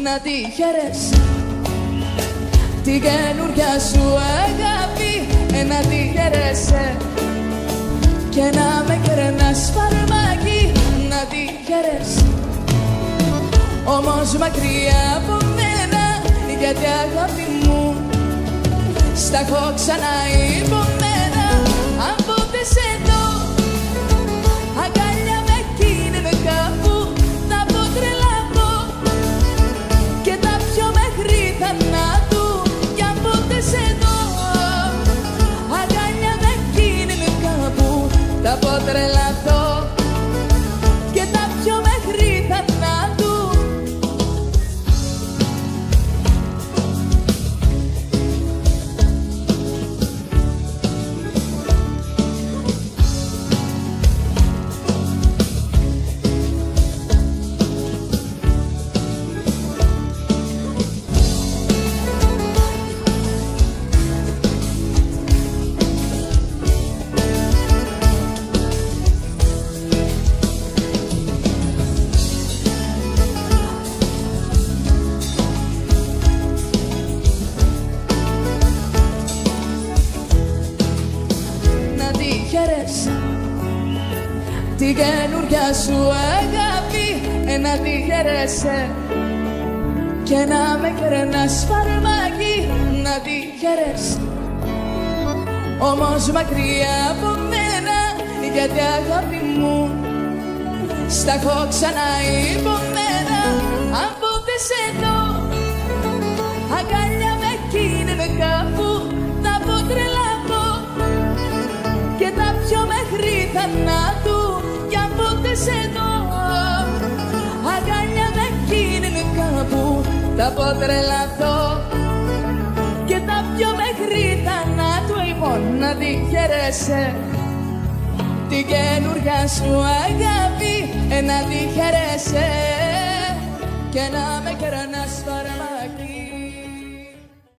να τη χαίρεσαι την καινούρια σου αγάπη, να τη χαίρεσαι και να με κερνάς φαρμάκι, να τη χαίρεσαι όμως μακριά από μένα, γιατί αγάπη μου στα έχω ξαναϋπομένα. Αν ποτέ σε δω αγκαλιά με εκείνη κάπου, θα πω τρελαθώ και τα πιο μέχρι θανάτου. Κι αν ποτέ σε δω αγκαλιά με εκείνη κάπου, θα πω τρελαθώ και τα πιο μέχρι θανάτου. Την καινούρια σου αγάπη, να τη χαίρεσαι και να με κερνάς φαρμάκι, να τη χαίρεσαι όμως μακριά από μένα, γιατί αγάπη μου στα έχω ξαναϋπομένα. Αν ποτέ σε δω αγκαλιά με εκείνη κάπου, θα πω τρελαθώ και τα πιο μέχρι θανάτου. Κι αν ποτέ σε δω αγκαλιά με εκείνη κάπου, θα πω τρελαθώ και τα πιο μέχρι θανάτου. Λοιπόν, να τη χαίρεσαι την καινούρια σου αγάπη, να τη χαίρεσαι και να με κερνάς